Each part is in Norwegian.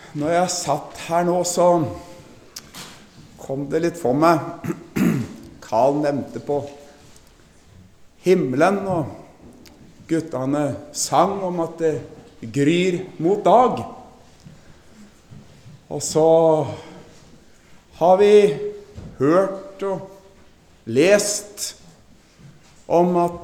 Når jeg satt her nå, så kom det litt for meg. Karl nevnte på himmelen, og guttene sang om at det gryr mot dag. Og så har vi hørt og lest om at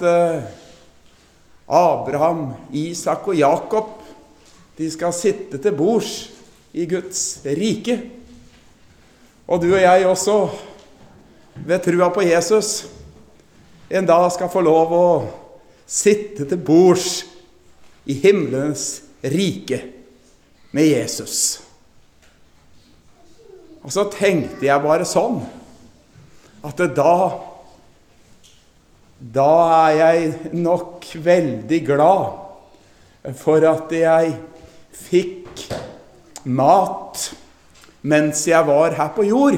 Abraham, Isak og Jakob, de skal sitte til bords i Guds rike. Og du og jeg også, ved trua på Jesus, en dag skal få lov å sitte til bords i himmelens rike med Jesus. Og så tenkte jeg bare sånn, at da er jeg nok veldig glad for at jeg fikk mat mens jeg var her på jord,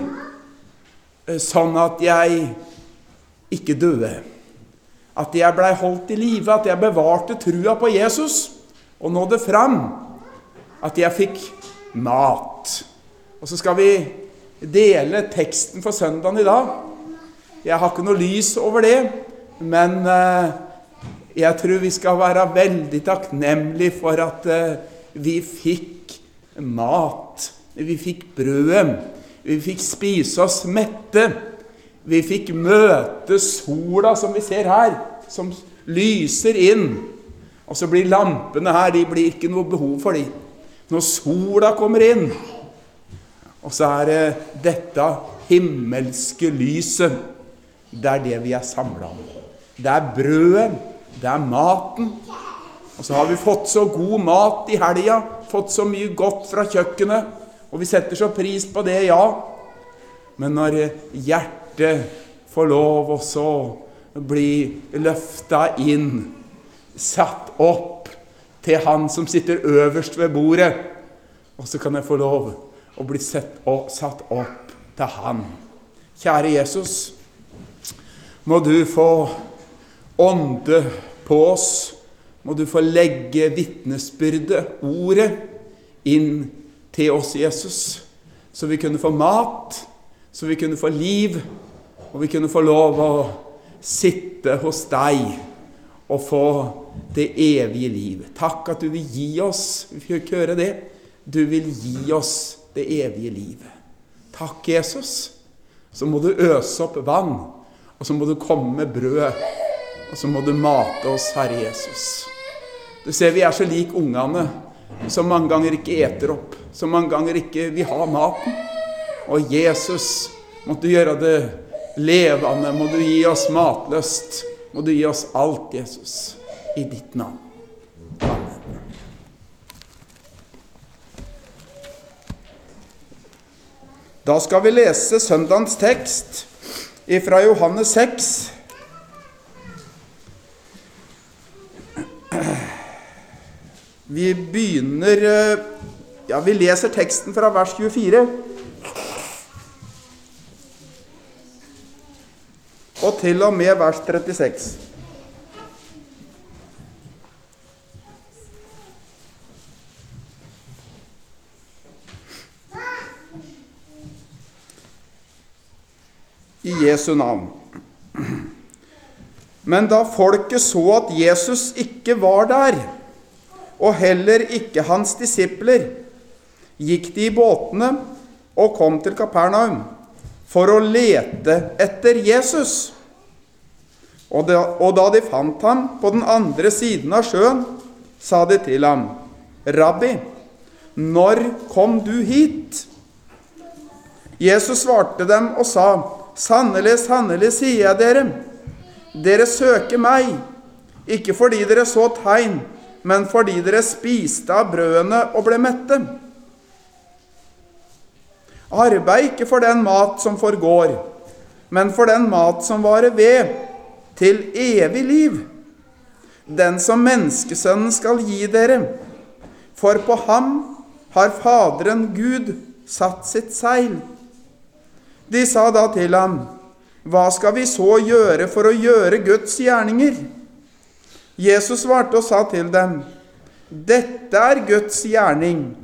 sånn at jeg ikke døde, at jeg ble holdt i live, at jeg bevarte trua på Jesus og nådde fram, at jeg fikk mat. Og så skal vi dele teksten for søndagen i dag. Jeg har ikke noe lys over det, men jeg tror vi skal være veldig takknemlige for at vi fikk mat. Vi fikk brødet. Vi fikk spise oss mette. Vi fikk møte sola som vi ser her, som lyser inn. Og så blir lampene her, de blir ikke noe behov for de. Når sola kommer inn, og så er det dette himmelske lyset, det er det vi er samlet om. Det er brødet, det er maten. Og så har vi fått så god mat i helga, fått så mye godt fra kjøkkenet, og vi setter så pris på det, ja. Men når hjertet får lov også å bli løftet inn, satt opp til han som sitter øverst ved bordet, og så kan jeg få lov å bli satt opp til han. Kjære Jesus, må du få ånde på oss, må du få legge vitnesbyrdet, ordet, inn til oss, Jesus, så vi kunne få mat, så vi kunne få liv, og vi kunne få lov å sitte hos deg og få det evige liv. Takk at du vil gi oss, vi fikk høre det, du vil gi oss det evige livet. Takk, Jesus. Så må du øse opp vann, og så må du komme med brød, og så må du mate oss, Herre Jesus. Du ser, vi er så lik ungene, som mange ganger ikke eter opp, som mange ganger ikke vil ha maten. Og Jesus, må du gjøre det levende, må du gi oss matløst, må du gi oss alt, Jesus, i ditt navn. Amen. Da skal vi lese søndagens tekst fra Johannes 6. Vi begynner, vi leser teksten fra vers 24. Og til og med vers 36. I Jesu navn. Men da folket så at Jesus ikke var der, og heller ikke hans disipler, gikk de i båtene og kom til Kapernaum for å lete etter Jesus. Og da de fant ham på den andre siden av sjøen, sa de til ham, «Rabbi, når kom du hit?» Jesus svarte dem og sa, «Sannelig, sannelig, sier jeg dere, dere søker meg, ikke fordi dere så tegn, men fordi dere spiste av brødene og ble mette. Arbeid ikke for den mat som forgår, men for den mat som varer ved, til evig liv. Den som menneskesønnen skal gi dere, for på ham har Faderen Gud satt sitt seil. De sa da til ham, «Hva skal vi så gjøre for å gjøre Guds gjerninger?» Jesus svarte og sa til dem, «Dette er Guds gjerning,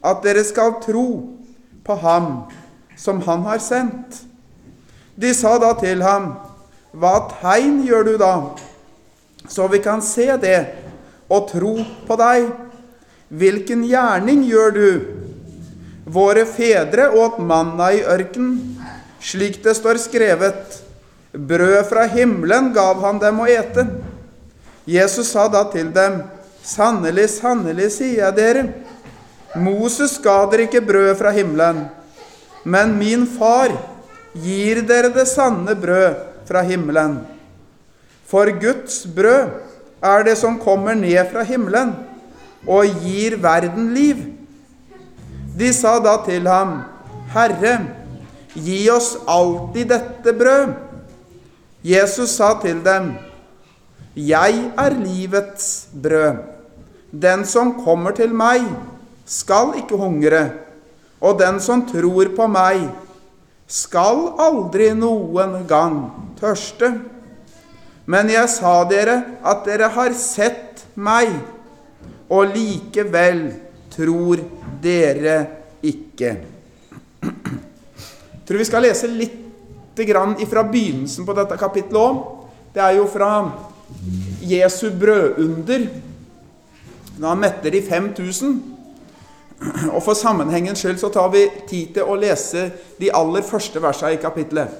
at dere skal tro på ham som han har sendt. De sa da til ham, hva tegn gjør du da, så vi kan se det og tro på deg? Hvilken gjerning gjør du? Våre fedre åt manna i ørken, slik det står skrevet, brød fra himmelen gav han dem å ete. Jesus sa da til dem, sannelig, sannelig, sier jeg dere, Moses ga dere ikke brød fra himmelen, men min far gir dere det sanne brød fra himmelen. For Guds brød er det som kommer ned fra himmelen, og gir verden liv. De sa da til ham, Herre, gi oss alltid dette brød. Jesus sa til dem, jeg er livets brød. Den som kommer til meg, skal ikke hungre, og den som tror på meg, skal aldri noen gang tørste. Men jeg sa dere at dere har sett meg, og likevel tror dere ikke. Jeg tror vi skal lese litt grann fra begynnelsen på dette kapitlet også. Det er jo fra Jesu brødunder. Når han metter de 5000. Og for sammenhengens skyld så tar vi tid til å lese de aller første versene i kapitlet.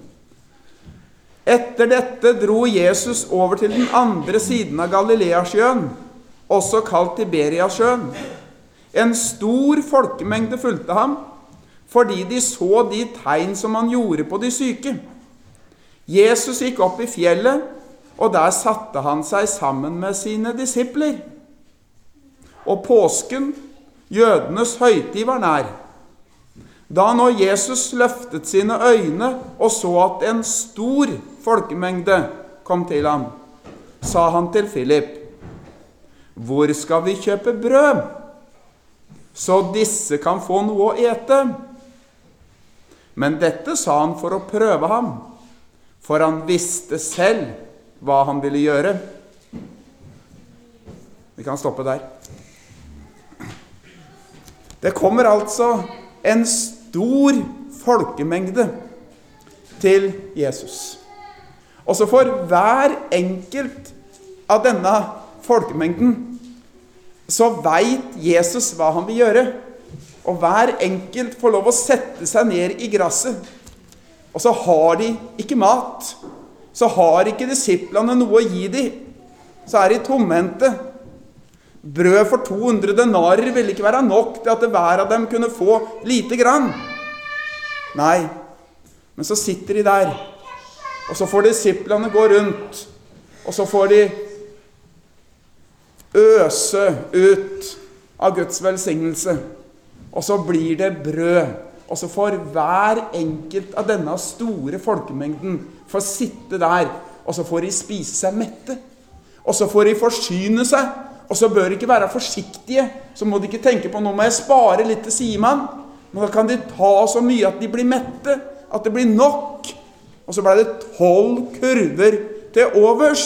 Etter dette dro Jesus over til den andre siden av Galileasjøen, også kalt Tiberiasjøen. En stor folkemengde fulgte ham, fordi de så de tegn som han gjorde på de syke. Jesus gikk opp i fjellet, og der satte han seg sammen med sine disipler. Og påsken, jødenes høytid, var nær. Da når Jesus løftet sine øyne og så at en stor folkemengde kom til ham, sa han til Philip, hvor skal vi kjøpe brød, så disse kan få noe å ete? Men dette sa han for å prøve ham, for han visste selv hva han ville gjøre. Vi kan stoppe der. Det kommer altså en stor folkemengde til Jesus. Og så for hver enkelt av denne folkemengden, så vet Jesus hva han vil gjøre. Og hver enkelt får lov å sette seg ned i gresset. Og så har de ikke mat. Så har ikke disiplene noe å gi dem. Så er de tomhendte. Brød for 200 denarer ville ikke være nok til at hver av dem kunne få lite grann. Nei, men så sitter de der, og så får disiplene gå rundt, og så får de øse ut av Guds velsignelse, og så blir det brød, og så får hver enkelt av denne store folkemengden få sitte der, og så får de spise seg mette, og så får de forsyne seg. Og så bør de ikke være forsiktige, så må de ikke tenke på, nå må jeg spare litt til Simon, men da kan de ta så mye at de blir mette, at det blir nok. Og så ble det 12 kurver til overs.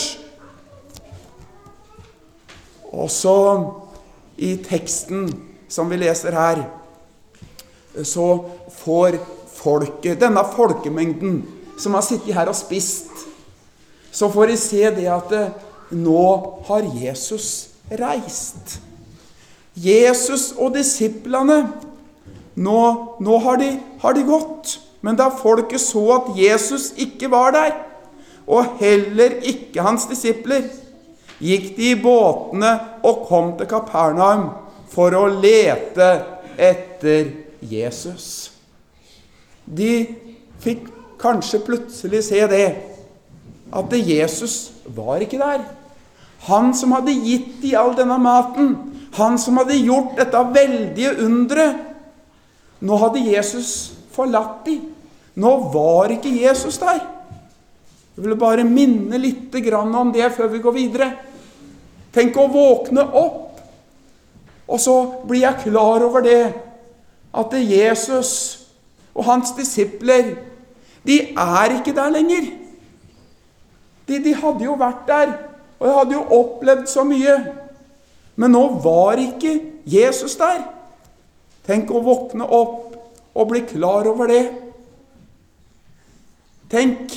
Og så i teksten som vi leser her, så får folket, denne folkemengden som har sittet her og spist, så får de se det at nå har Jesus reist. Jesus og disiplene, nå har de gått. Men da folket så at Jesus ikke var der, og heller ikke hans disipler, gikk de i båtene og kom til Kapernaum for å lete etter Jesus. De fikk kanskje plutselig se det, at Jesus var ikke der. Han som hadde gitt de all denne maten, han som hadde gjort dette veldige undre, nå hadde Jesus forlatt de. Nå var ikke Jesus der. Jeg vil bare minne litt grann om det før vi går videre. Tenk å våkne opp, og så blir jeg klar over det, at det Jesus og hans disipler, de er ikke der lenger. De hadde jo vært der, og jeg hadde jo opplevd så mye. Men nå var ikke Jesus der. Tenk å våkne opp og bli klar over det. Tenk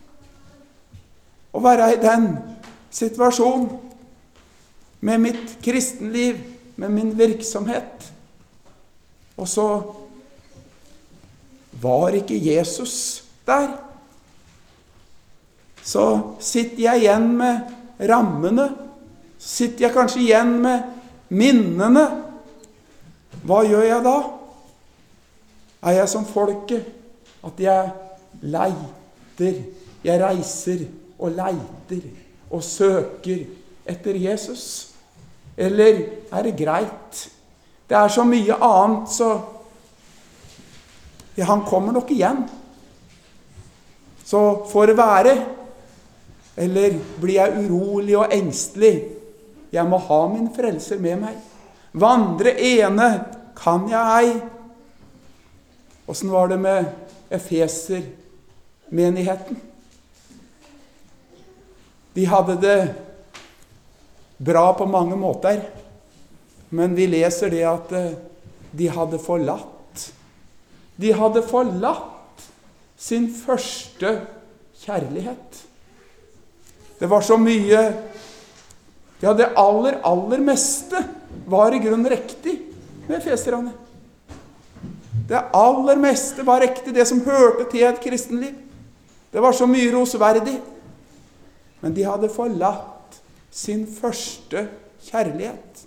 å være i den situasjonen med mitt kristenliv, med min virksomhet. Og så var ikke Jesus der. Så sitter jeg igjen med rammene. Så sitter jeg kanskje igjen med minnene. Hva gjør jeg da? Er jeg som folket? At jeg leiter, jeg reiser og leiter og søker etter Jesus? Eller er det greit? Det er så mye annet, så ja, han kommer nok igjen. Så får det være. Eller blir jeg urolig og engstelig? Jeg må ha min frelser med meg. Vandre ene kan jeg ei. Hvordan var det med Efeser-menigheten? De hadde det bra på mange måter, men vi leser det at de hadde forlatt. De hadde forlatt sin første kjærlighet. Det var så mye, ja, det aller meste var i grunnen riktig med efeserne. Det aller meste var riktig, det som hørte til et kristenliv. Det var så mye rosverdig. Men de hadde forlatt sin første kjærlighet.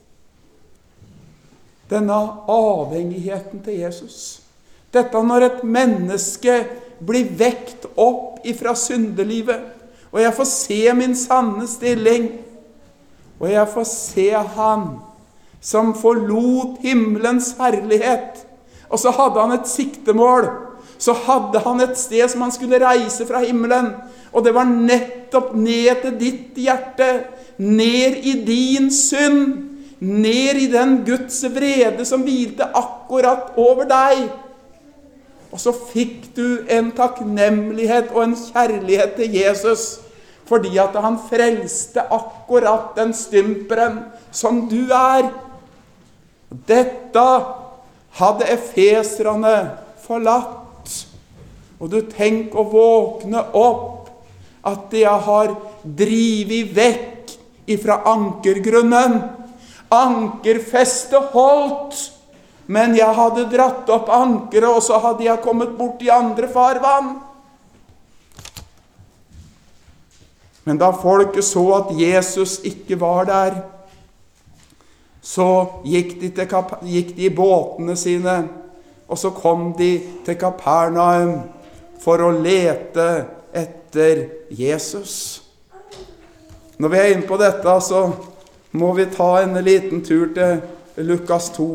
Denne avhengigheten til Jesus. Dette når et menneske blir vekt opp ifra syndelivet, og jeg får se min sanne stilling, og jeg får se han som forlot himmelens herlighet, og så hadde han et siktemål, så hadde han et sted som han skulle reise fra himmelen, og det var nettopp ned til ditt hjerte, ned i din synd, ned i den Guds vrede som hvilte akkurat over deg. Og så fikk du en takknemlighet og en kjærlighet til Jesus, fordi at han frelste akkurat den stymperen som du er. Dette hadde efeserne forlatt. Og du tenk å våkne opp at jeg har drivet vekk ifra ankergrunnen. Ankerfestet holdt, men jeg hadde dratt opp ankeret, og så hadde jeg kommet bort i andre farvann. Men da folket så at Jesus ikke var der, så gikk de i båtene sine, og så kom de til Kapernaum for å lete etter Jesus. Når vi er inne på dette, så må vi ta en liten tur til Lukas 2.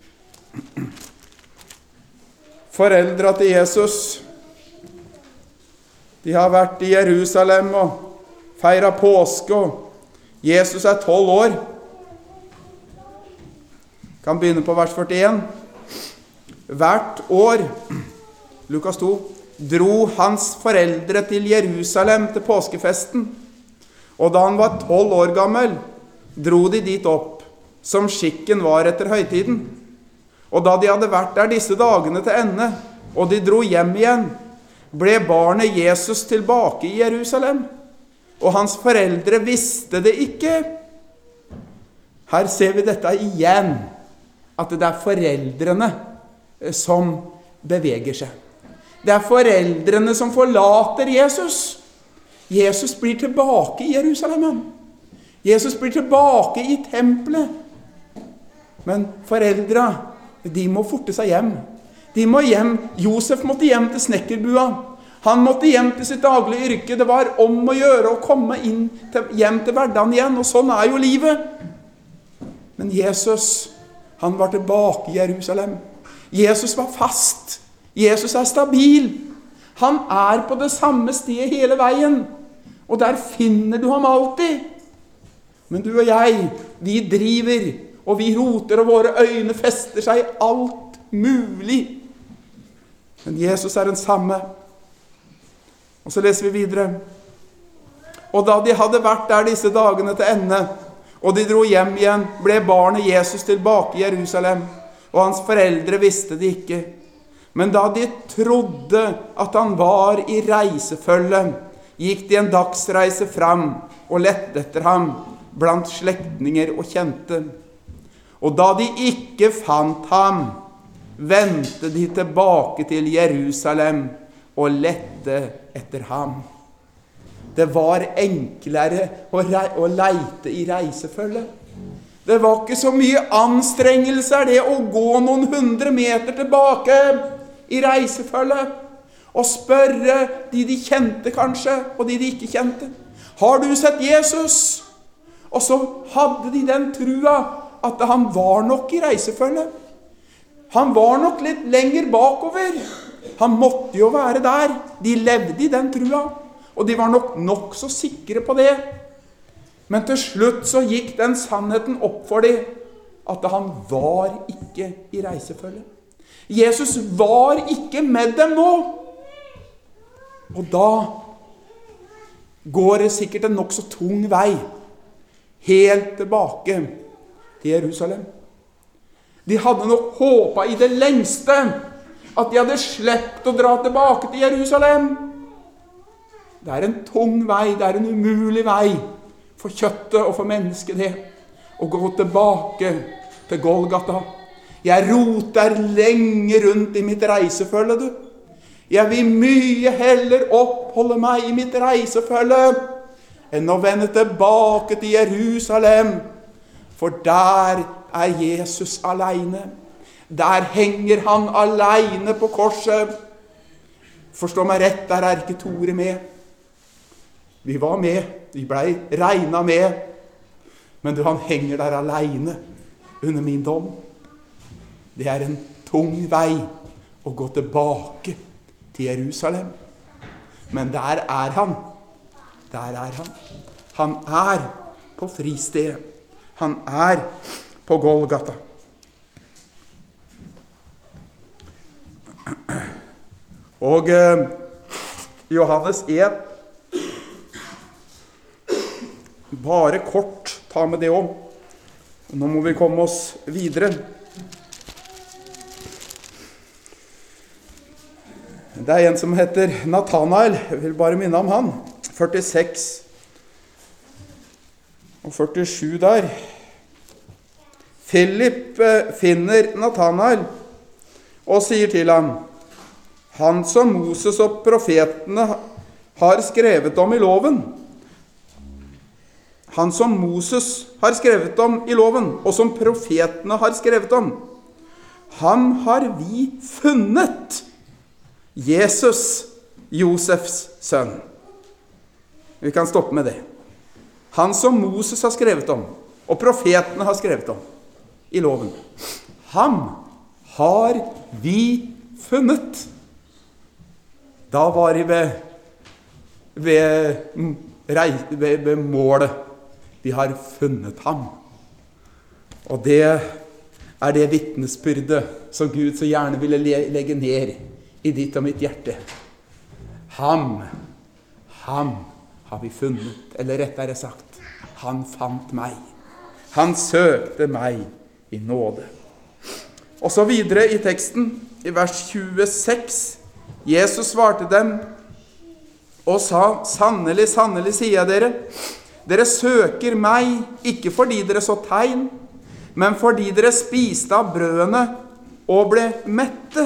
Foreldra til Jesus, de har vært i Jerusalem og feiret påske, og Jesus er 12 år. Kan begynne på vers 41. Hvert år, Lukas 2, dro hans foreldre til Jerusalem til påskefesten, og da han var 12 år gammel, dro de dit opp, som skikken var etter høytiden. Og da de hadde vært der disse dagene til ende, og de dro hjem igjen, ble barnet Jesus tilbake i Jerusalem, og hans foreldre visste det ikke. Her ser vi dette igjen, at det er foreldrene som beveger seg. Det er foreldrene som forlater Jesus. Jesus blir tilbake i Jerusalem. Jesus blir tilbake i tempelet. Men foreldra, de må forte seg hjem. De må hjem. Josef måtte hjem til snekkerbua. Han måtte hjem til sitt daglige yrke. Det var om å gjøre å komme hjem til hverdagen igjen, og sånn er jo livet. Men Jesus, han var tilbake i Jerusalem. Jesus var fast. Jesus er stabil. Han er på det samme stedet hele veien. Og der finner du ham alltid. Men du og jeg, vi driver, og vi roter, og våre øyne fester seg i alt mulig. Men Jesus er den samme. Og så leser vi videre. Og da de hadde vært der disse dagene til ende, og de dro hjem igjen, ble barnet Jesus tilbake i Jerusalem. og hans foreldre visste det ikke. Men da de trodde at han var i reisefølge, gikk de en dagsreise fram og lette etter ham blant slektninger og kjente. Og da de ikke fant ham, vendte de tilbake til Jerusalem og lette etter ham. Det var enklere å leite i reisefølge. Det var ikke så mye anstrengelser det å gå noen 100 meter tilbake i reisefølge og spørre de kjente kanskje, og de ikke kjente. Har du sett Jesus? Og så hadde de den trua at han var nok i reisefølge. Han var nok litt lenger bakover. Han måtte jo være der. De levde i den trua, og de var nok så sikre på det. Men til slutt så gikk den sannheten opp for dem, at han var ikke i reisefølge. Jesus var ikke med dem nå. Og da går det sikkert en nok så tung vei, helt tilbake til Jerusalem. De hadde nok håpet i det lengste at de hadde slept å dra tilbake til Jerusalem. Det er en tung vei, det er en umulig vei for kjøttet og for mennesket det, å gå tilbake til Golgata. Jeg roter lenge rundt i mitt reisefølge, du. Jeg vil mye heller oppholde meg i mitt reisefølge enn å vende tilbake til Jerusalem, for der er Jesus alene. Der henger han alene på korset. Forstå meg rett, der er ikke Tore med. Vi var med, vi ble regnet med, men du, han henger der alene under min dom. Det er en tung vei å gå tilbake til Jerusalem. Men der er han. Der er han. Han er på fristed. Han er på Golgata. Og Johannes 1, bare kort ta med det om. Nå må vi komme oss videre. Det er en som heter Nathanael, jeg vil bare minne om han, 46 og 47 der. Philip finner Nathanael og sier til ham: han som Moses og profetene har skrevet om i loven. Han som Moses har skrevet om i loven, og som profetene har skrevet om. Han har vi funnet. Jesus, Josefs sønn. Vi kan stoppe med det. Han som Moses har skrevet om, og profetene har skrevet om i loven. Han har vi funnet. Da var de ved målet. Vi har funnet ham. Og det er det vitnesbyrdet som Gud så gjerne ville legge ned i ditt og mitt hjerte. Ham har vi funnet, eller rettere sagt, han fant meg. Han søkte meg i nåde. Og så videre i teksten, i vers 26, Jesus svarte dem og sa: sannelig, sannelig sier jeg dere, dere søker meg ikke fordi dere så tegn, men fordi dere spiste av brødene og ble mette.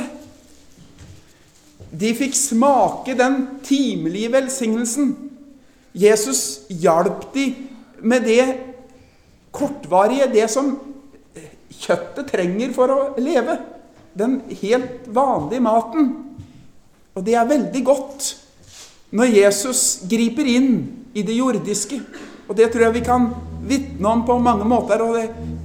De fikk smake den timelige velsignelsen. Jesus hjalp de med det kortvarige, det som kjøttet trenger for å leve. Den helt vanlige maten. Og det er veldig godt når Jesus griper inn i det jordiske. Og det tror jeg vi kan vitne om på mange måter. Og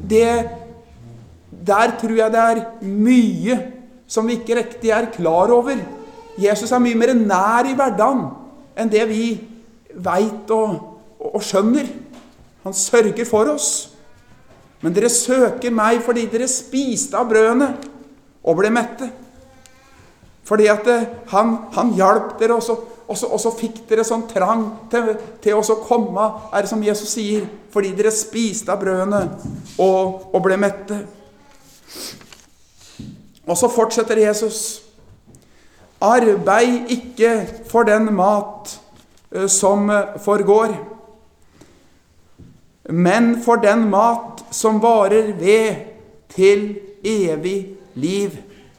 der tror jeg det er mye som vi ikke riktig er klar over. Jesus er mye mer nær i hverdagen enn det vi vet og skjønner. Han sørger for oss. Men dere søker meg fordi dere spiste av brødene og ble mette. Fordi at han hjalp dere, og så fikk dere sånn trang til å komme, er det som Jesus sier, fordi dere spiste av brødene og ble mette. Og så fortsetter Jesus. Arbeid ikke for den mat som forgår, men for den mat som varer ved til evig liv.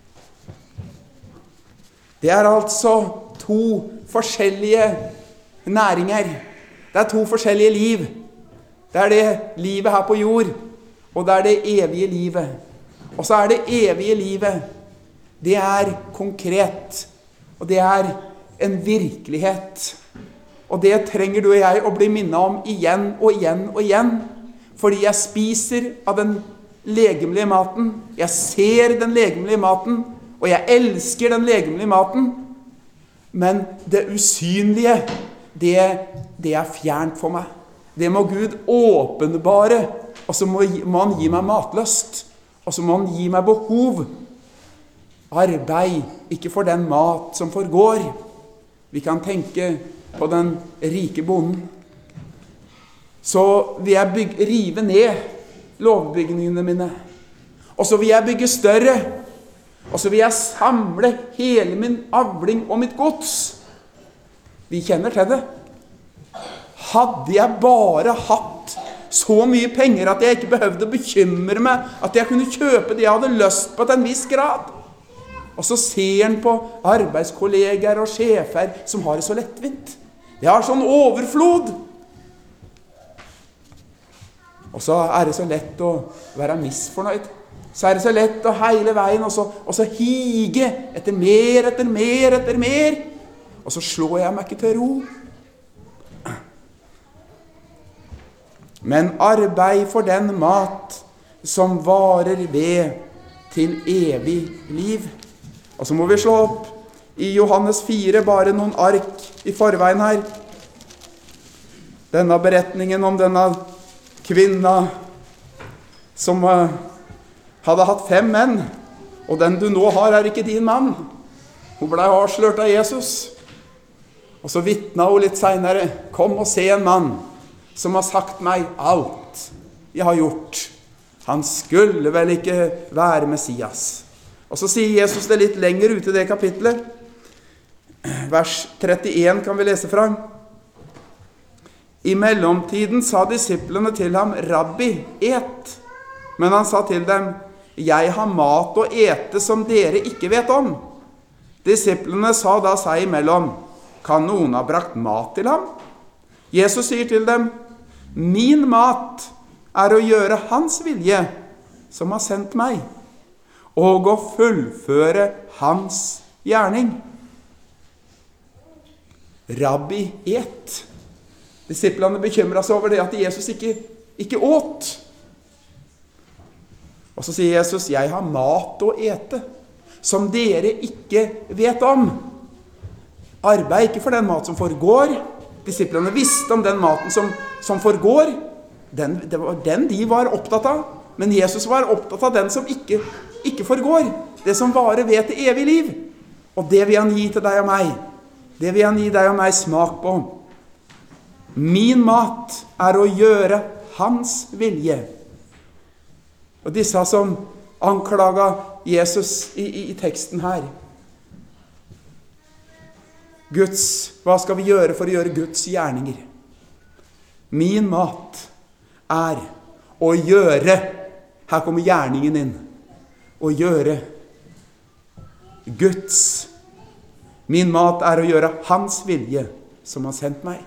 Det er altså to forskjellige næringer. Det er to forskjellige liv. Det er det livet her på jord, og det er det evige livet. Og så er det evige livet. Det er konkret, og det er en virkelighet. Og det trenger du og jeg å bli minnet om igjen og igjen og igjen. Fordi jeg spiser av den legemlige maten. Jeg ser den legemlige maten, og jeg elsker den legemlige maten. Men det usynlige, det er fjernt for meg. Det må Gud åpenbare, og så må han gi meg matlyst, og så må han gi meg behov. Arbeid, ikke for den mat som forgår. Vi kan tenke på den rike bonden. Så vil jeg rive ned lovbygningene mine, og så vil jeg bygge større, og så vil jeg samle hele min avling og mitt gods. Vi kjenner til det. Hadde jeg bare hatt så mye penger at jeg ikke behøvde å bekymre meg, at jeg kunne kjøpe det jeg hadde lyst på til en viss grad. Og så ser han på arbeidskolleger og sjefer som har det så lettvint. De har sånn overflod. Og så er det så lett å være misfornøyd. Så er det så lett å hele veien, og så hige etter mer, etter mer, etter mer. Og så slår jeg meg ikke til ro. Men arbeid for den mat som varer ved til evig liv. Og så må vi slå opp i Johannes 4, bare noen ark i forveien her. Denne beretningen om denne kvinna som hadde hatt 5 menn, og den du nå har er ikke din mann. Hun ble avslørt av Jesus. Og så vittnet hun litt senere: kom og se en mann som har sagt meg alt jeg har gjort. Han skulle vel ikke være Messias. Og så sier Jesus det litt lenger ute i det kapitlet. Vers 31 kan vi lese fra. I mellomtiden sa disiplene til ham: Rabbi, et. Men han sa til dem: jeg har mat å ete som dere ikke vet om. Disiplene sa da seg imellom: kan noen ha brakt mat til ham? Jesus sier til dem: min mat er å gjøre hans vilje, som har sendt meg, og å fullføre hans gjerning. Rabbi, et. Disiplene bekymret seg over det at Jesus ikke åt. Og så sier Jesus: jeg har mat å ete som dere ikke vet om. Arbeid ikke for den mat som forgår. Disiplene visste om den maten som forgår. Det var den de var opptatt av. Men Jesus var opptatt av den som ikke forgår. Det som varer ved til evig liv. Og det vil han gi til deg og meg. Det vil han gi deg og meg smak på. Min mat er å gjøre hans vilje. Og disse som anklaget Jesus i teksten her. Hva skal vi gjøre for å gjøre Guds gjerninger? Min mat er å gjøre, her kommer gjerningen inn, å gjøre Guds. Min mat er å gjøre hans vilje, som har sendt meg.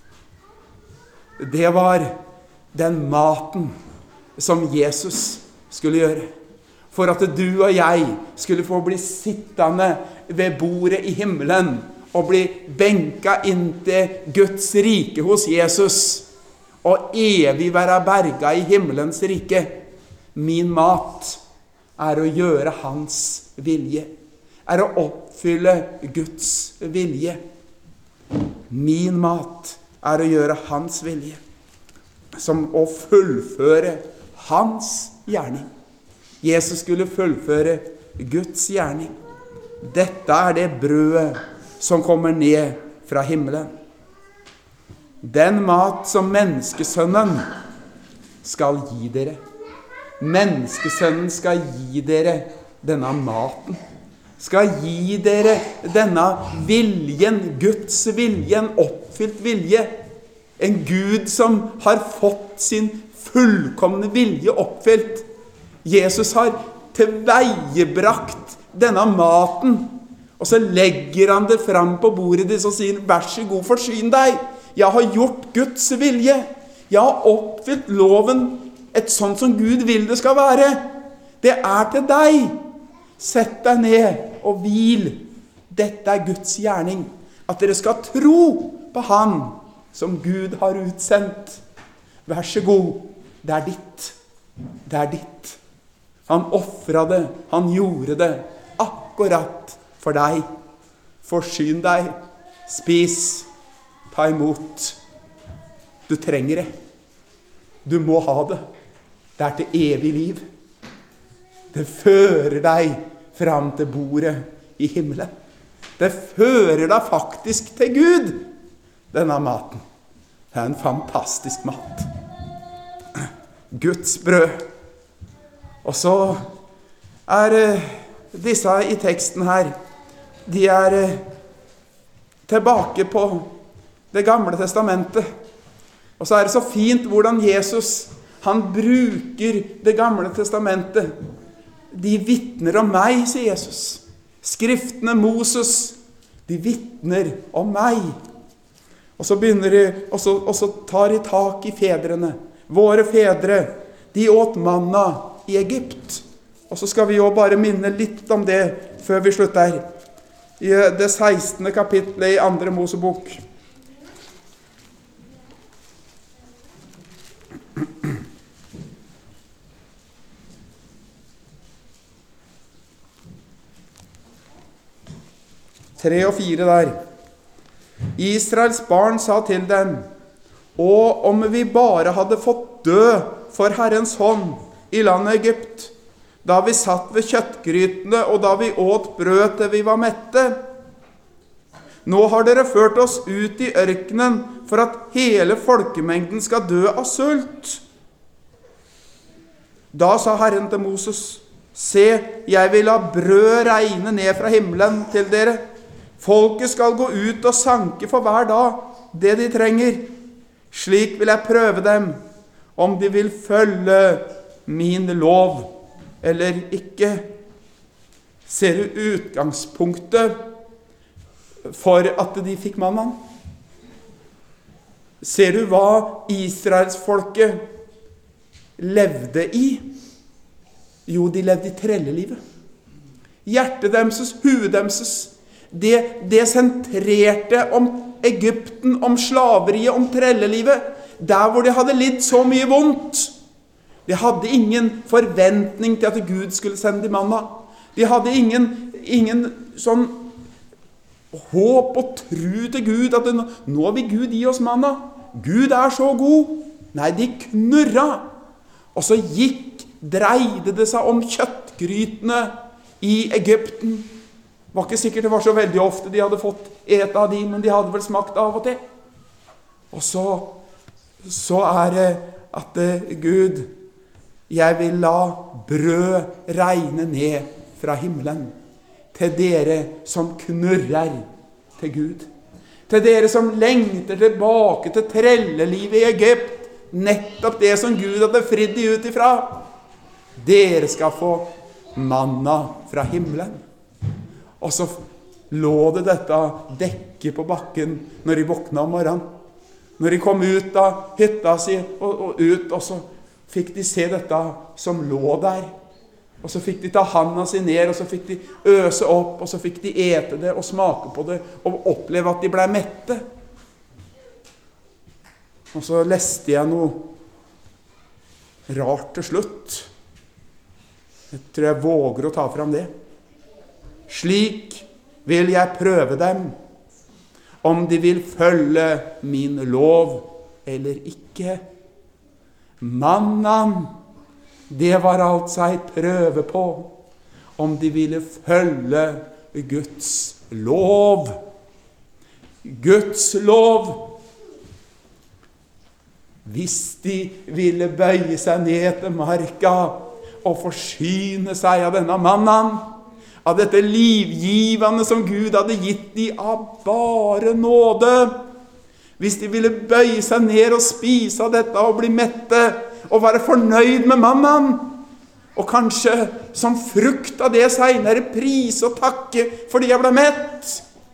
Det var den maten som Jesus skulle gjøre, for at du og jeg skulle få bli sittende ved bordet i himmelen, og bli benka inntil Guds rike hos Jesus, og evig være berga i himmelens rike. Min mat er å gjøre hans vilje, er å oppfylle Guds vilje. Min mat er å gjøre hans vilje, som å fullføre hans gjerning. Jesus skulle fullføre Guds gjerning. Dette er det brødet som kommer ned fra himmelen. Den mat som menneskesønnen skal gi dere. Menneskesønnen skal gi dere denne maten, skal gi dere denne viljen, Guds vilje, en oppfylt vilje. En Gud som har fått sin fullkomne vilje oppfylt. Jesus har tilveiebrakt denne maten, og så legger han det fram på bordet ditt og sier, vær så god, forsyn deg. Jeg har gjort Guds vilje. Jeg har oppfylt loven et sånt som Gud vil det skal være. Det er til deg. Sett deg ned og hvil. Dette er Guds gjerning. At dere skal tro på Han som Gud har utsendt. Vær så god, det er ditt. Det er ditt. Han offret det, han gjorde det akkurat for deg. Forsyn deg, spis, ta imot. Du trenger det. Du må ha det. Det er til evig liv. Det fører deg fram til bordet i himmelen. Det fører deg faktisk til Gud, denne maten. Det er en fantastisk mat. Guds brød. Og så er disse i teksten her, de er tilbake på det gamle testamentet. Og så er det så fint hvordan Jesus, han bruker det gamle testamentet. De vittner om meg, sier Jesus. Skriftene Moses, de vittner om meg. Og så begynner de, og så tar de tak i fedrene. Våre fedre, de åt manna i Egypt. Og så skal vi jo bare minne litt om det før vi slutter. I det 16. kapitlet i 2. Mosebok. Tre og 4 der. Israels barn sa til dem, og om vi bare hadde fått dø for Herrens hånd i landet Egypt, da vi satt ved kjøttgrytene og da vi åt brød til vi var mette. Nå har dere ført oss ut i ørkenen for at hele folkemengden skal dø av sult. Da sa Herren til Moses, se, jeg vil la brød regne ned fra himmelen til dere. Folket skal gå ut og sanke for hver dag det de trenger. Slik vil jeg prøve dem, om de vil følge min lov eller ikke. Ser du utgangspunktet for at de fikk mannen? Ser du hva Israelsfolket levde i? Jo, de levde i trellelivet. Hjertet deres, huet deres, det sentrerte om Egypten, om slaveriet, om trellelivet, der hvor de hadde lidd så mye vondt. De hadde ingen forventning til at Gud skulle sende dem manna. De hadde ingen sånn håp og tro til Gud, at nå vil Gud gi oss manna. Gud er så god. Nei, de knurra. Og så dreide det seg om kjøttgrytene i Egypten. Det var ikke sikkert det var så veldig ofte de hadde fått ete av de, men de hadde vel smakt av og til. Og så er det at Gud, jeg vil la brød regne ned fra himmelen til dere som knurrer til Gud. Til dere som lengter tilbake til trellelivet i Egypt, nettopp det som Gud hadde fridd de ut ifra. Dere skal få manna fra himmelen. Og så lå det dette dekket på bakken når de våkna om morgenen. Når de kom ut av hytta si og ut, og så fikk de se dette som lå der. Og så fikk de ta handa si ned, og så fikk de øse opp, og så fikk de ete det og smake på det, og oppleve at de ble mette. Og så leste jeg noe rart til slutt. Jeg tror jeg våger å ta fram det. Slik vil jeg prøve dem, om de vil følge min lov eller ikke. Mannen, det var altså en prøve på om de ville følge Guds lov. Guds lov. Hvis de ville bøye seg ned til marka å forsyne seg av denne mannen, av dette livgivende som Gud hadde gitt de av bare nåde. Hvis de ville bøye seg ned og spise av dette og bli mette og være fornøyd med mannen, og kanskje som frukt av det senere prise og takke fordi jeg ble mett,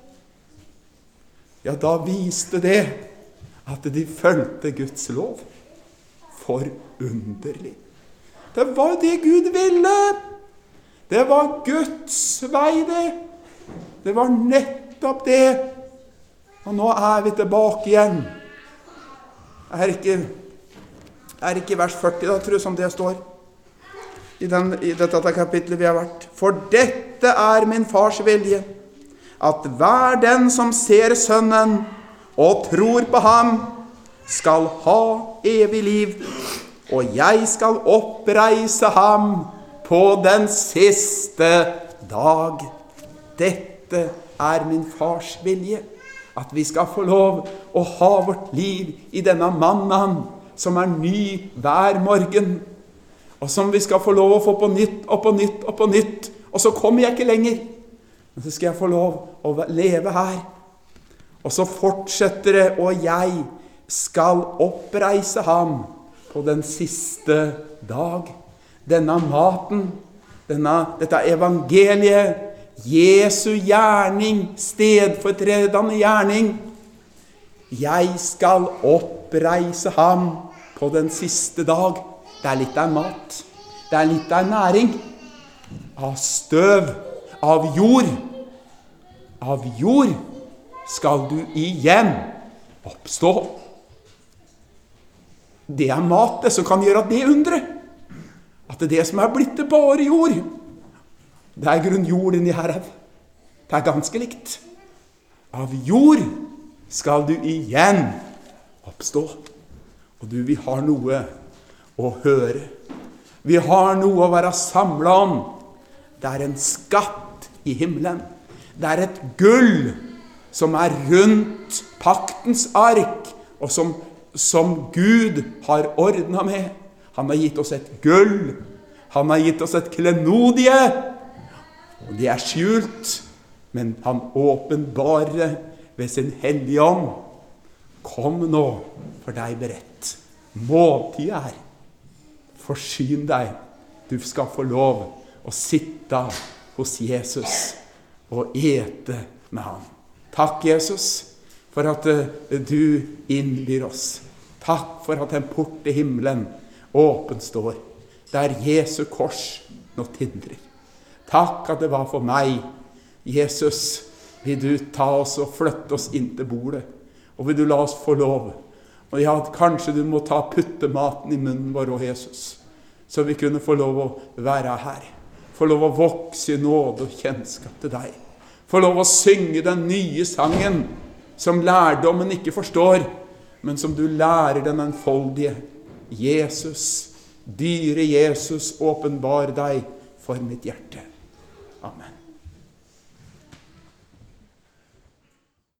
ja, da viste det at de fulgte Guds lov. Forunderlig. Det var det Gud ville. Det var Guds vei, det. Det var nettopp det. Og nå er vi tilbake igjen. Er ikke vers 40 da, tror jeg, som det står i dette kapitlet vi har vært. For dette er min fars vilje, at hver den som ser Sønnen og tror på ham, skal ha evig liv, og jeg skal oppreise ham på den siste dag. Dette er min fars vilje, at vi skal få lov å ha vårt liv i denne mannen som er ny hver morgen, og som vi skal få lov å få på nytt og på nytt og på nytt. Og så kommer jeg ikke lenger, men så skal jeg få lov å leve her. Og så fortsetter det, og jeg skal oppreise ham på den siste dag. Denne maten, dette evangeliet, Jesu gjerning, stedfortredende gjerning. Jeg skal oppreise ham på den siste dag. Det er litt av mat. Det er litt av næring. Av støv, av jord. Av jord skal du igjen oppstå. Det er mat, det som kan gjøre det undre. At det som er blitt til bare jord, det er grunn jord inni her. Det er ganske likt. Av jord skal du igjen oppstå. Og du, vi har noe å høre. Vi har noe å være samlet om. Det er en skatt i himmelen. Det er et gull som er rundt paktens ark, og som Gud har ordnet med. Han har gitt oss et gull. Han har gitt oss et klenodie. Og det er skjult, men han åpenbarer ved sin hellige ånd. Kom nå, for deg beredt. Måltid er. Forsyn deg. Du skal få lov å sitte hos Jesus og ete med ham. Takk, Jesus, for at du innbyr oss. Takk for at en port til himmelen åpen står, der Jesu kors nå tindrer. Takk at det var for meg. Jesus, vil du ta oss og flytte oss inn til bordet, og vil du la oss få lov. Og ja, kanskje du må putte maten i munnen vår, Jesus, så vi kunne få lov å være her. Få lov å vokse i nåde og kjennskap til deg. Få lov å synge den nye sangen, som lærdommen ikke forstår, men som du lærer den enfoldige. Jesus, dyre Jesus, åpenbar deg for mitt hjerte. Amen.